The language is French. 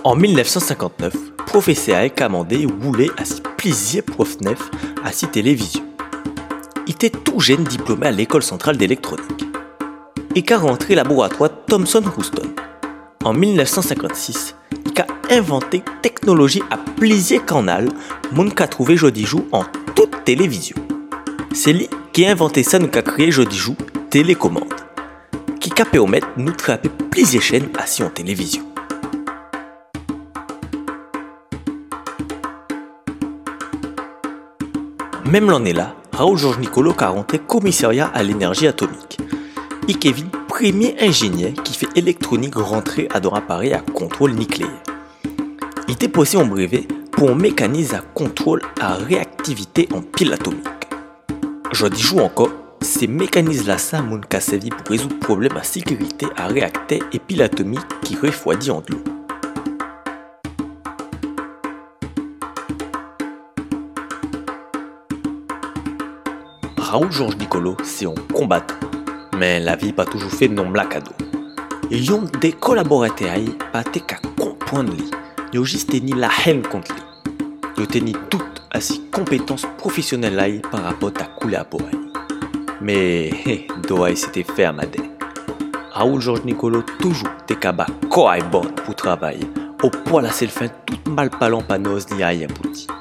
En 1959, professeur a commandé voulait à si plaisir prof neuf à si télévision. Il était tout jeune diplômé à l'école centrale d'électronique. Et qu'a rentré laboratoire Thomson Houston. En 1956, il a inventé technologie à plaisir canal, moun qu'a trouvé jodi jour en toute télévision. C'est lui qui a inventé ça, nous qu'a créé jodi jour télécommande, qui a permettre nous trapper plaisir chaînes assis en télévision. Même l'année là, Raoul Georges Nicolo a rentré commissariat à l'énergie atomique. Et Kevin, premier ingénieur qui fait électronique rentrer à un appareil à contrôle nucléaire. Il était posé en brevet pour un mécanisme à contrôle à réactivité en pile atomique. Je dis joue encore, ces mécanismes-là, ça moun ka servi pour résoudre problème à sécurité à réacteur et pile atomique qui refroidit en l'eau. Raoul Georges Nicolo, c'est un combattant. Mais la vie pas toujours fait non black cadeau. Ils ont des collaborateurs pas qu'à comprendre lui. Ils ont juste tenu la haine contre lui. Ils ont tenu toutes à ses compétences professionnelles là par rapport à couler à Boraï. Mais Doraï s'était fait à Madé. Raoul Georges Nicolo toujours des cabas quoi bon pour travailler. Au point là c'est le fin toute mal parlant panos ni rien pour dire.